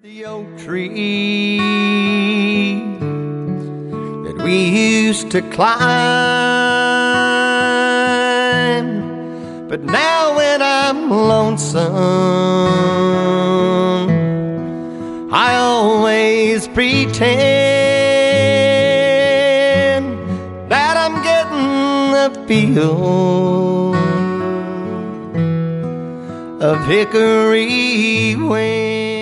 The oak tree that we used to climb, but now when I'm lonesome, I always pretend that I'm getting the feel of hickory wind.